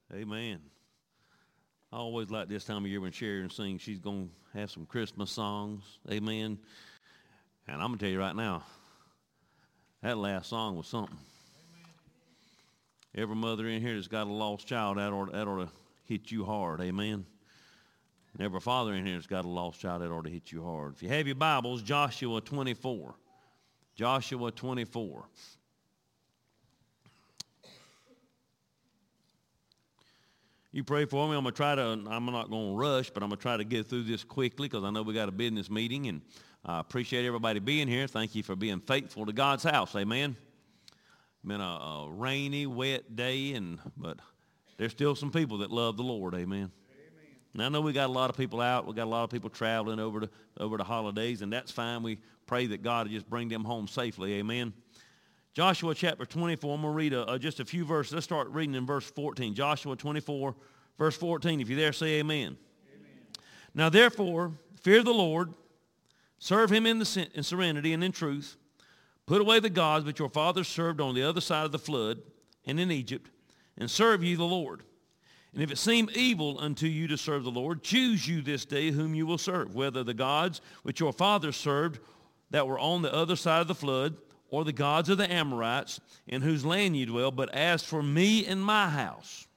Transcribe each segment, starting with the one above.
Amen. I always like this time of year when Sharon sings, she's going to have some Christmas songs. Amen. And I'm going to tell you right now, that last song was something. Amen. Every mother in here that's got a lost child, that ought to hit you hard. Amen. And every father in here that's got a lost child, that ought to hit you hard. If you have your Bibles, Joshua 24. Joshua 24. You pray for me. I'm not going to rush, but I'm going to try to get through this quickly because I know we got a business meeting, and I appreciate everybody being here. Thank you for being faithful to God's house. Amen. It's been a rainy, wet day, but there's still some people that love the Lord. Amen. And I know we got a lot of people out. We got a lot of people traveling over the holidays, and that's fine. We pray that God will just bring them home safely. Amen. Joshua chapter 24, I'm going to read just a few verses. Let's start reading in verse 14. Joshua 24, verse 14. If you're there, say amen. Amen. Now therefore, fear the Lord, serve him in serenity and in truth. Put away the gods which your fathers served on the other side of the flood and in Egypt, and serve ye the Lord. And if it seem evil unto you to serve the Lord, choose you this day whom you will serve, whether the gods which your fathers served that were on the other side of the flood, or the gods of the Amorites, in whose land you dwell. But as for me and my house,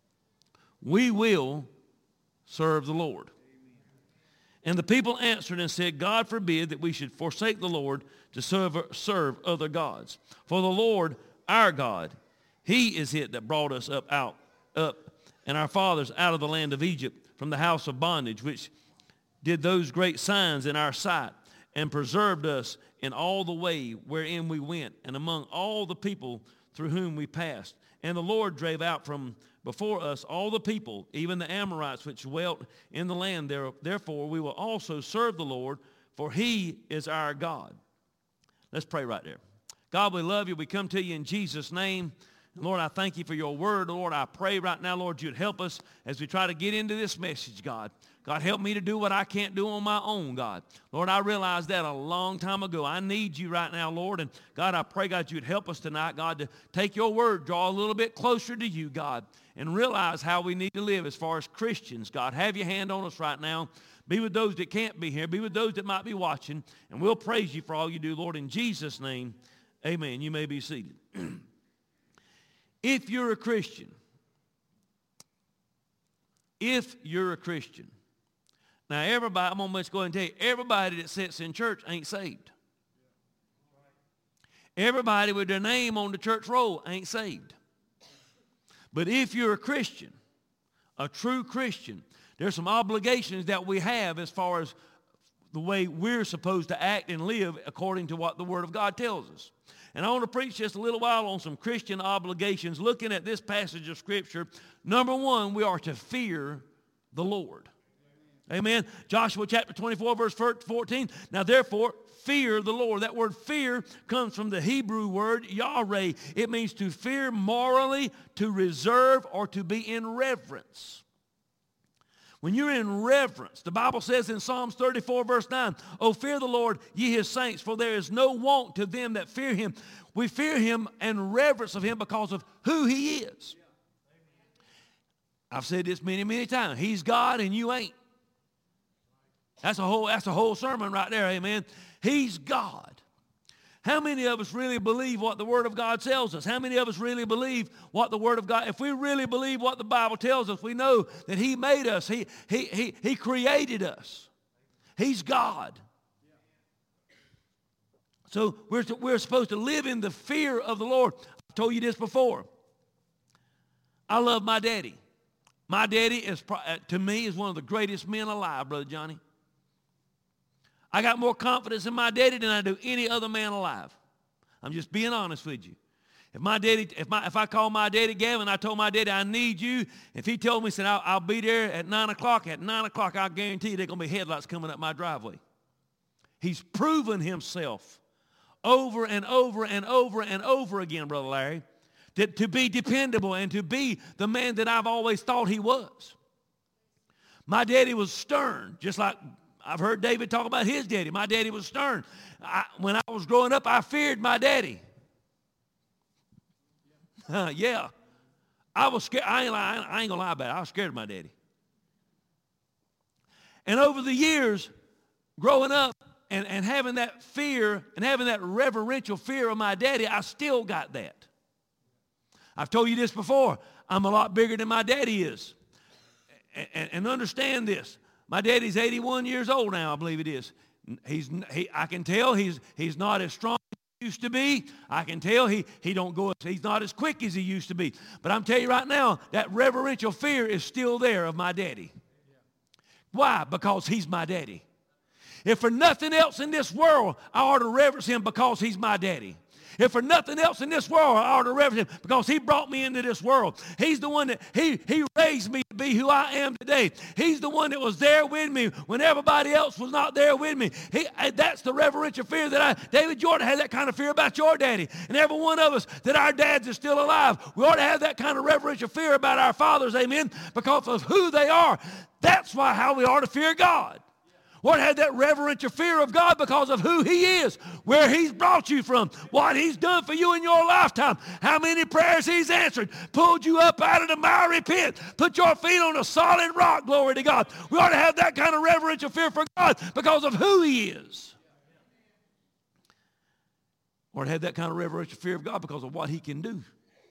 we will serve the Lord. Amen. And the people answered and said, God forbid that we should forsake the Lord to serve other gods. For the Lord our God, he is it that brought us up and our fathers out of the land of Egypt from the house of bondage, which did those great signs in our sight, and preserved us in all the way wherein we went, and among all the people through whom we passed. And the Lord drave out from before us all the people, even the Amorites which dwelt in the land. Therefore we will also serve the Lord, for he is our God. Let's pray right there. God, we love you. We come to you in Jesus' name. Lord, I thank you for your word. Lord, I pray right now, Lord, you'd help us as we try to get into this message, God. God, help me to do what I can't do on my own, God. Lord, I realized that a long time ago. I need you right now, Lord. And God, I pray, God, you'd help us tonight, God, to take your word, draw a little bit closer to you, God, and realize how we need to live as far as Christians. God, have your hand on us right now. Be with those that can't be here. Be with those that might be watching. And we'll praise you for all you do, Lord. In Jesus' name, amen. You may be seated. If you're a Christian, now everybody, I'm going to go ahead and tell you, everybody that sits in church ain't saved. Everybody with their name on the church roll ain't saved. But if you're a Christian, a true Christian, there's some obligations that we have as far as the way we're supposed to act and live according to what the Word of God tells us. And I want to preach just a little while on some Christian obligations, looking at this passage of Scripture. Number one, we are to fear the Lord. Amen. Joshua chapter 24, verse 14. Now therefore, fear the Lord. That word fear comes from the Hebrew word yareh. It means to fear morally, to reserve, or to be in reverence. When you're in reverence, the Bible says in Psalms 34, verse 9, "O fear the Lord, ye his saints, for there is no want to them that fear him." We fear him and reverence of him because of who he is. I've said this many, many times. He's God and you ain't. That's a whole sermon right there, amen. He's God. How many of us really believe what the Word of God tells us? How many of us really believe what the Word of God, if we really believe what the Bible tells us, we know that he made us. He created us. He's God. So we're supposed to live in the fear of the Lord. I've told you this before. I love my daddy. My daddy is, to me, is one of the greatest men alive, Brother Johnny. I got more confidence in my daddy than I do any other man alive. I'm just being honest with you. If I call my daddy Gavin, I told my daddy I need you. If he told me, said I'll be there at 9 o'clock. At 9 o'clock, I guarantee you there's going to be headlights coming up my driveway. He's proven himself over and over and over and over again, Brother Larry, to be dependable and to be the man that I've always thought he was. My daddy was stern, just like I've heard David talk about his daddy. My daddy was stern. When I was growing up, I feared my daddy. Yeah. I was scared. I ain't gonna lie about it. I was scared of my daddy. And over the years, growing up and having that fear and having that reverential fear of my daddy, I still got that. I've told you this before. I'm a lot bigger than my daddy is. And understand this. My daddy's 81 years old now, I believe it is. I can tell he's not as strong as he used to be. I can tell he's not as quick as he used to be. But I'm telling you right now, that reverential fear is still there of my daddy. Why? Because he's my daddy. If for nothing else in this world, I ought to reverence him because he's my daddy. If for nothing else in this world, I ought to reverence him because he brought me into this world. He's the one that, he raised me to be who I am today. He's the one that was there with me when everybody else was not there with me. That's the reverential fear David Jordan had that kind of fear about your daddy. And every one of us that our dads are still alive, we ought to have that kind of reverential fear about our fathers, amen, because of who they are. That's how we ought to fear God. What had that reverential fear of God because of who he is, where he's brought you from, what he's done for you in your lifetime, how many prayers he's answered, pulled you up out of the miry pit, put your feet on a solid rock, glory to God. We ought to have that kind of reverential fear for God because of who he is. Or to have that kind of reverential fear of God because of what he can do.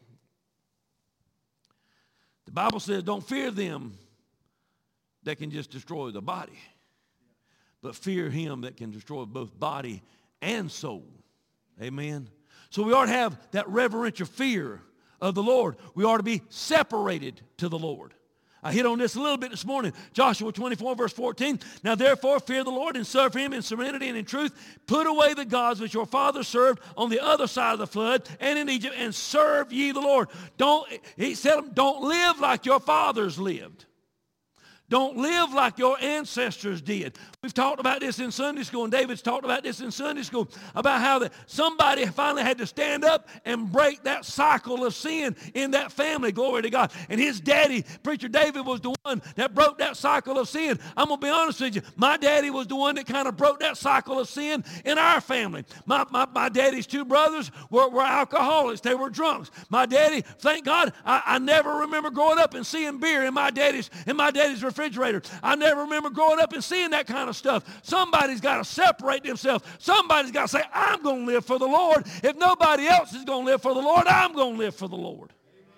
The Bible says don't fear them that can just destroy the body, but fear him that can destroy both body and soul. Amen. So we ought to have that reverential fear of the Lord. We ought to be separated to the Lord. I hit on this a little bit this morning. Joshua 24, verse 14. Now therefore fear the Lord and serve him in serenity and in truth. Put away the gods which your fathers served on the other side of the flood and in Egypt, and serve ye the Lord. He said, don't live like your fathers lived. Don't live like your ancestors did. We've talked about this in Sunday school, and David's talked about this in Sunday school, about how somebody finally had to stand up and break that cycle of sin in that family, glory to God. And his daddy, Preacher David, was the one that broke that cycle of sin. I'm going to be honest with you. My daddy was the one that kind of broke that cycle of sin in our family. My daddy's two brothers were alcoholics. They were drunks. My daddy, thank God, I never remember growing up and seeing beer in my daddy's refrigerator. I never remember growing up and seeing that kind of stuff. Somebody's got to separate themselves. Somebody's got to say, I'm going to live for the Lord. If nobody else is going to live for the Lord, I'm going to live for the Lord.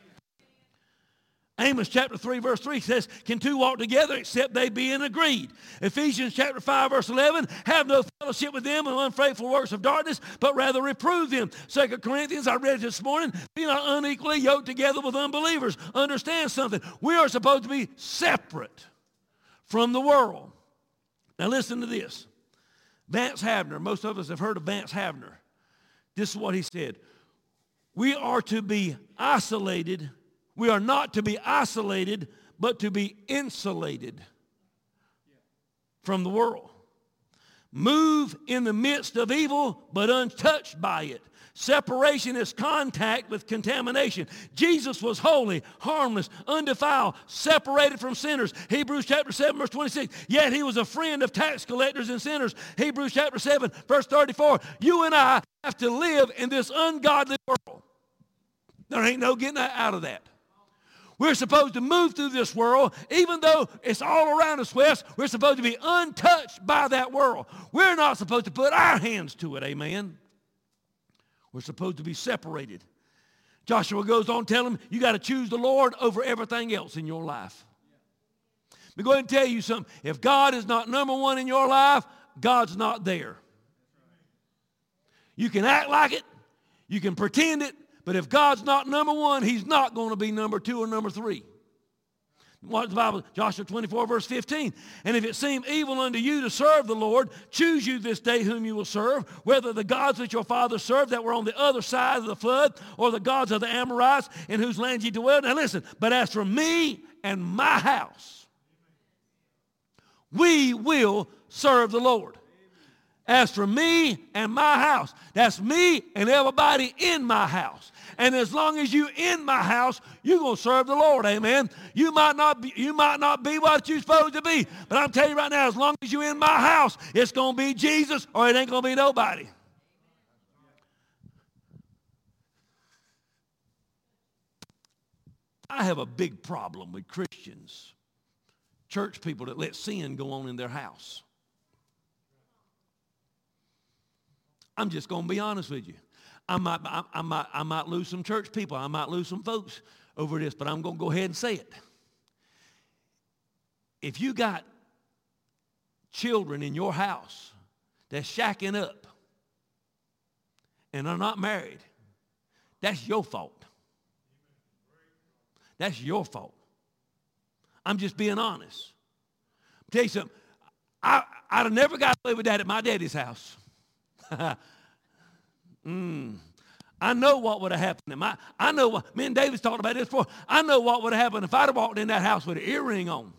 Amos chapter 3 verse 3 says, can two walk together except they be in agreed? Ephesians chapter 5 verse 11, have no fellowship with them in unfaithful works of darkness, but rather reprove them. 2 Corinthians, I read this morning, be not unequally yoked together with unbelievers. Understand something. We are supposed to be separate from the world. Now listen to this. Vance Havner, most of us have heard of Vance Havner. This is what he said. We are to be isolated. We are not to be isolated, but to be insulated from the world. Move in the midst of evil, but untouched by it. Separation is contact with contamination. Jesus was holy, harmless, undefiled, separated from sinners. Hebrews chapter 7, verse 26. Yet he was a friend of tax collectors and sinners. Hebrews chapter 7, verse 34. You and I have to live in this ungodly world. There ain't no getting out of that. We're supposed to move through this world, even though it's all around us, Wes. We're supposed to be untouched by that world. We're not supposed to put our hands to it, amen. We're supposed to be separated. Joshua goes on telling him, you got to choose the Lord over everything else in your life. Let me go ahead and tell you something. If God is not number one in your life, God's not there. You can act like it. You can pretend it. But if God's not number one, he's not going to be number two or number three. What the Bible, Joshua 24, verse 15. And if it seem evil unto you to serve the Lord, choose you this day whom you will serve, whether the gods that your fathers served that were on the other side of the flood, or the gods of the Amorites in whose land ye dwell. Now listen, but as for me and my house, we will serve the Lord. As for me and my house, that's me and everybody in my house. And as long as you in my house, you're going to serve the Lord, amen. You might not be what you're supposed to be, but I'm telling you right now, as long as you're in my house, it's going to be Jesus or it ain't going to be nobody. I have a big problem with Christians, church people that let sin go on in their house. I'm just going to be honest with you. I might lose some church people. I might lose some folks over this, but I'm going to go ahead and say it. If you got children in your house that's shacking up and are not married, that's your fault. That's your fault. I'm just being honest. I'll tell you something. I'd have never got away with that at my daddy's house. I know what would have happened. I know what, me and David's talked about this before. I know what would have happened if I'd have walked in that house with an earring on.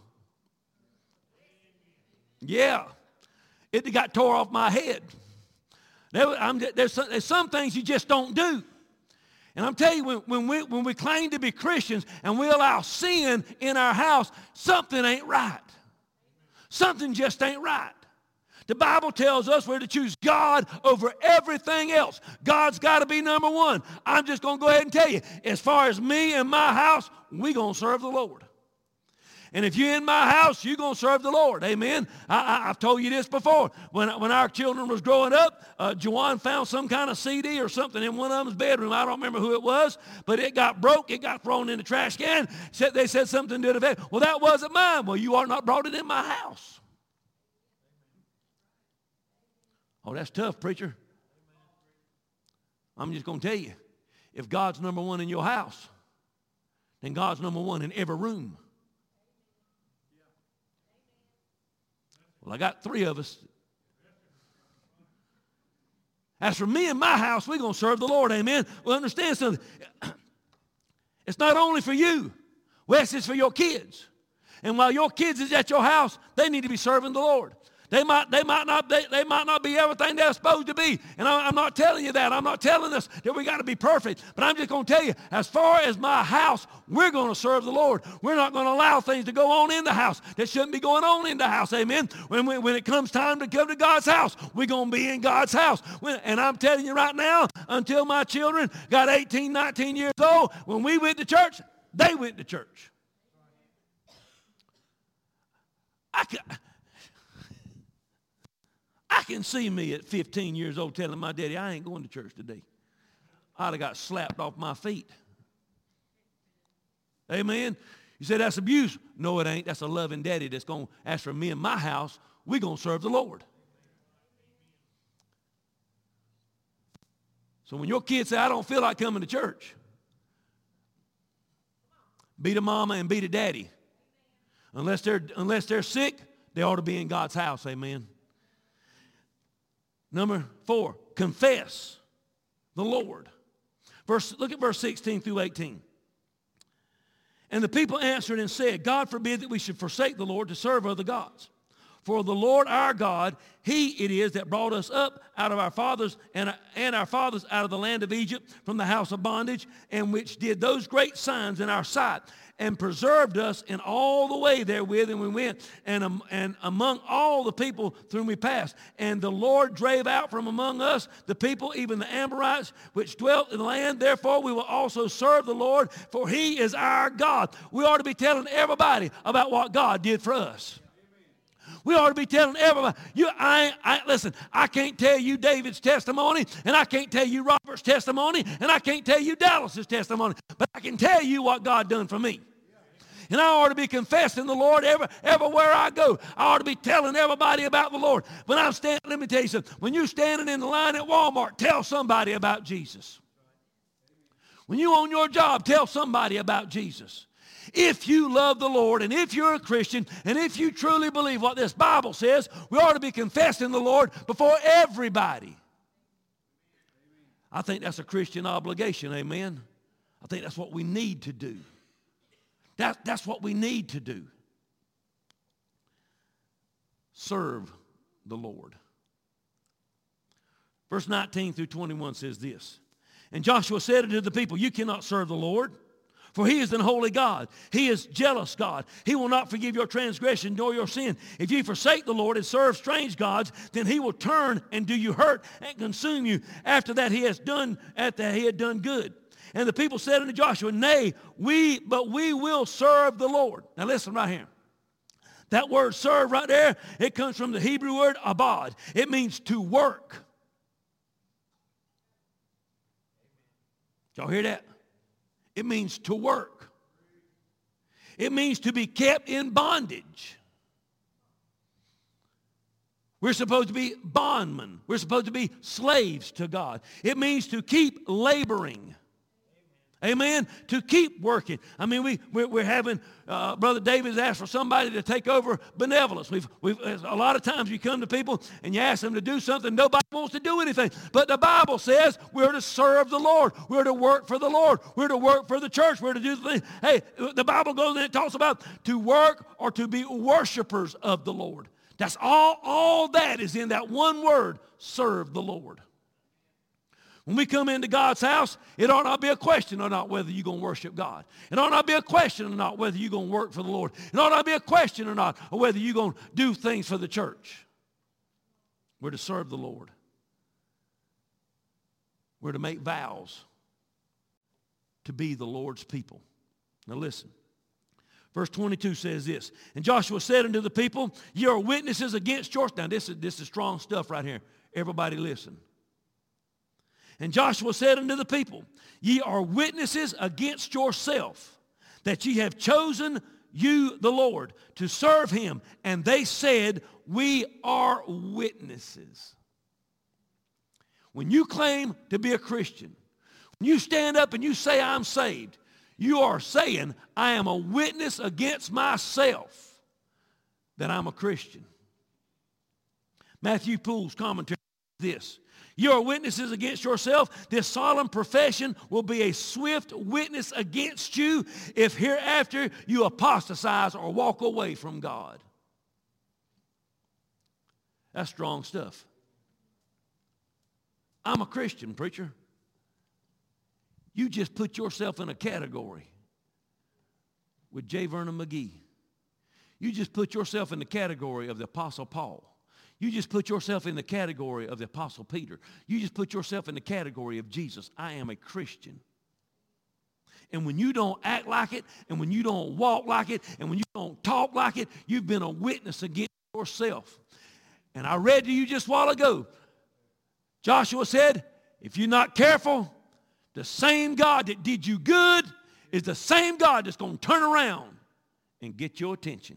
Yeah. It got tore off my head. There's some things you just don't do. And I'm telling you, when we claim to be Christians and we allow sin in our house, something ain't right. Something just ain't right. The Bible tells us we're to choose God over everything else. God's got to be number one. I'm just going to go ahead and tell you, as far as me and my house, we're going to serve the Lord. And if you're in my house, you're going to serve the Lord. Amen. I've told you this before. When our children was growing up, Juwan found some kind of CD or something in one of them's bedroom. I don't remember who it was, but it got broke. It got thrown in the trash can. They said something to the effect, well, that wasn't mine. Well, you are not brought it in my house. Oh, that's tough, preacher. I'm just going to tell you, if God's number one in your house, then God's number one in every room. Well, I got 3 of us. As for me and my house, we're going to serve the Lord, amen. Well, understand something. It's not only for you. Wes, it's for your kids. And while your kids is at your house, they need to be serving the Lord. They might not be everything they're supposed to be. And I'm not telling you that. I'm not telling us that we got to be perfect. But I'm just going to tell you, as far as my house, we're going to serve the Lord. We're not going to allow things to go on in the house that shouldn't be going on in the house. Amen. When it comes time to come to God's house, we're going to be in God's house. And I'm telling you right now, until my children got 18, 19 years old, when we went to church, they went to church. I can see me at 15 years old telling my daddy, I ain't going to church today. I'd have got slapped off my feet. Amen. You say that's abuse. No, it ain't. That's a loving daddy that's going to, as for me and my house, we're going to serve the Lord. So when your kids say, I don't feel like coming to church, be the mama and be the daddy. Unless they're sick, they ought to be in God's house. Amen. Number 4, confess the Lord. Look at verse 16 through 18. And the people answered and said, God forbid that we should forsake the Lord to serve other gods. For the Lord our God, he it is that brought us up out of our fathers and our fathers out of the land of Egypt from the house of bondage, and which did those great signs in our sight, and preserved us in all the way therewith, and we went, and among all the people through whom we passed. And the Lord drave out from among us the people, even the Amorites, which dwelt in the land. Therefore we will also serve the Lord, for he is our God. We ought to be telling everybody about what God did for us. We ought to be telling everybody. Listen, I can't tell you David's testimony, and I can't tell you Robert's testimony, and I can't tell you Dallas's testimony, but I can tell you what God done for me. And I ought to be confessing the Lord everywhere I go. I ought to be telling everybody about the Lord. When I'm standing, let me tell you something. When you're standing in the line at Walmart, tell somebody about Jesus. When you're on your job, tell somebody about Jesus. If you love the Lord, and if you're a Christian, and if you truly believe what this Bible says, we ought to be confessing the Lord before everybody. I think that's a Christian obligation, amen. I think that's what we need to do. That's what we need to do. Serve the Lord. Verse 19 through 21 says this. And Joshua said unto the people, you cannot serve the Lord, for he is an holy God. He is jealous God. He will not forgive your transgression nor your sin. If you forsake the Lord and serve strange gods, then he will turn and do you hurt and consume you after that he had done good. And the people said unto Joshua, Nay, but we will serve the Lord. Now listen right here. That word serve right there, it comes from the Hebrew word abad. It means to work. Y'all hear that? It means to work. It means to be kept in bondage. We're supposed to be bondmen. We're supposed to be slaves to God. It means to keep laboring. Amen? To keep working. I mean, we're having, Brother David's asked for somebody to take over benevolence. A lot of times you come to people and you ask them to do something, nobody wants to do anything. But the Bible says we're to serve the Lord. We're to work for the Lord. We're to work for the church. We're to do things. Hey, the Bible goes and it talks about to work or to be worshipers of the Lord. That's all that is in that one word, serve the Lord. When we come into God's house, it ought not be a question or not whether you're going to worship God. It ought not be a question or not whether you're going to work for the Lord. It ought not be a question or not or whether you're going to do things for the church. We're to serve the Lord. We're to make vows to be the Lord's people. Now listen. Verse 22 says this, And Joshua said unto the people, Ye are witnesses against yours. Now this is strong stuff right here. Everybody listen. And Joshua said unto the people, Ye are witnesses against yourself, that ye have chosen you the Lord to serve him. And they said, We are witnesses. When you claim to be a Christian, when you stand up and you say, I'm saved, you are saying, I am a witness against myself that I'm a Christian. Matthew Poole's commentary is this. You are witnesses against yourself. This solemn profession will be a swift witness against you if hereafter you apostatize or walk away from God. That's strong stuff. I'm a Christian, preacher. You just put yourself in a category with J. Vernon McGee. You just put yourself in the category of the Apostle Paul. You just put yourself in the category of the Apostle Peter. You just put yourself in the category of Jesus. I am a Christian. And when you don't act like it, and when you don't walk like it, and when you don't talk like it, you've been a witness against yourself. And I read to you just a while ago, Joshua said, if you're not careful, the same God that did you good is the same God that's going to turn around and get your attention.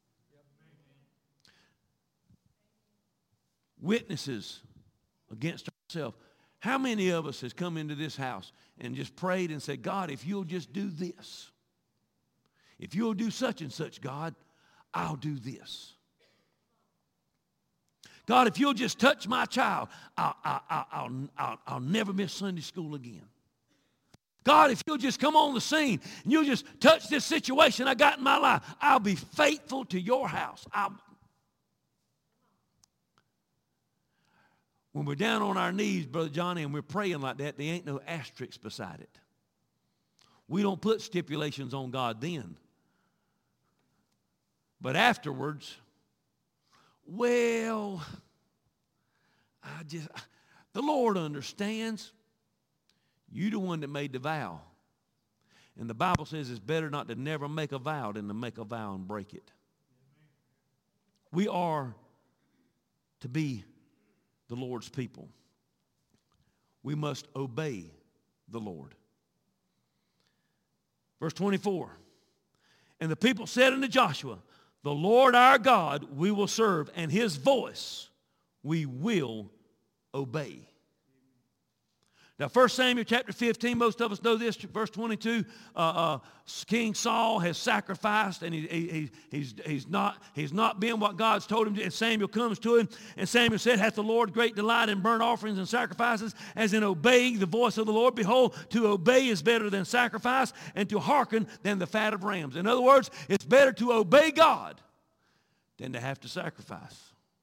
Witnesses against ourselves. How many of us has come into this house and just prayed and said, God, if you'll just do this, if you'll do such and such, God, I'll do this. God, if you'll just touch my child, I'll never miss Sunday school again. God, if you'll just come on the scene and you'll just touch this situation I got in my life, I'll be faithful to your house. When we're down on our knees, Brother Johnny, and we're praying like that, there ain't no asterisk beside it. We don't put stipulations on God then. But afterwards, well, the Lord understands. You're the one that made the vow. And the Bible says it's better not to never make a vow than to make a vow and break it. We are to be the Lord's people. We must obey the Lord. Verse 24. And the people said unto Joshua, the Lord our God we will serve, and his voice we will obey. Now, 1 Samuel chapter 15, most of us know this, verse 22, King Saul has sacrificed, and he's not been what God's told him to. And Samuel comes to him, and Samuel said, hath the Lord great delight in burnt offerings and sacrifices, as in obeying the voice of the Lord? Behold, to obey is better than sacrifice, and to hearken than the fat of rams. In other words, it's better to obey God than to have to sacrifice.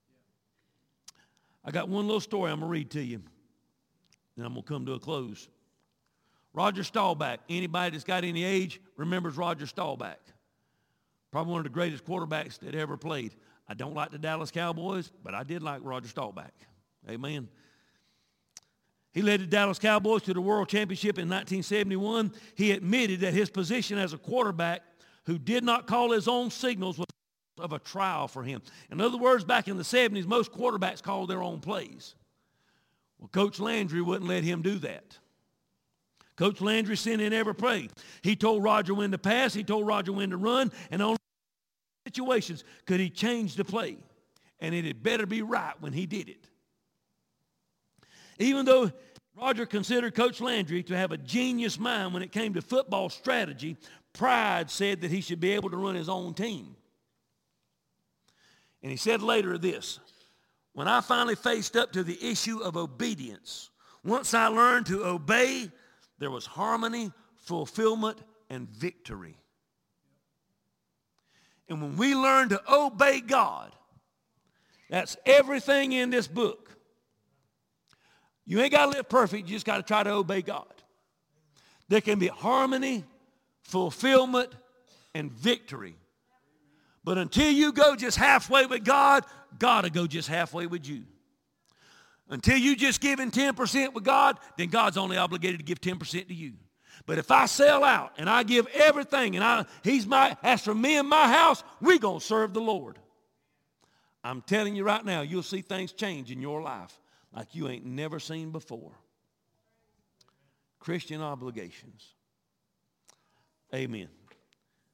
I got one little story I'm going to read to you. And I'm going to come to a close. Roger Staubach. Anybody that's got any age remembers Roger Staubach. Probably one of the greatest quarterbacks that ever played. I don't like the Dallas Cowboys, but I did like Roger Staubach. Amen. He led the Dallas Cowboys to the World Championship in 1971. He admitted that his position as a quarterback who did not call his own signals was of a trial for him. In other words, back in the 70s, most quarterbacks called their own plays. Well, Coach Landry wouldn't let him do that. Coach Landry sent in every play. He told Roger when to pass. He told Roger when to run. And only in situations could he change the play. And it had better be right when he did it. Even though Roger considered Coach Landry to have a genius mind when it came to football strategy, pride said that he should be able to run his own team. And he said later this, when I finally faced up to the issue of obedience, once I learned to obey, there was harmony, fulfillment, and victory. And when we learn to obey God, that's everything in this book. You ain't got to live perfect. You just got to try to obey God. There can be harmony, fulfillment, and victory. But until you go just halfway with God, God will go just halfway with you. Until you just giving 10% with God, then God's only obligated to give 10% to you. But if I sell out and I give everything and as for me and my house, we're going to serve the Lord. I'm telling you right now, you'll see things change in your life like you ain't never seen before. Christian obligations. Amen.